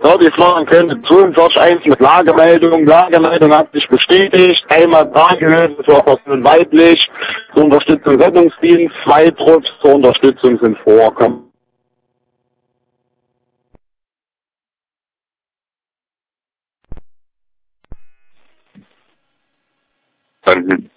Ja, die fahren könnte 42.1 mit Lagemeldung. Lagemeldung hat sich bestätigt. Einmal Tragehilfe für Personen weiblich, zur Unterstützung Rettungsdienst, 2 Trupps zur Unterstützung sind vorkommen. Verstanden.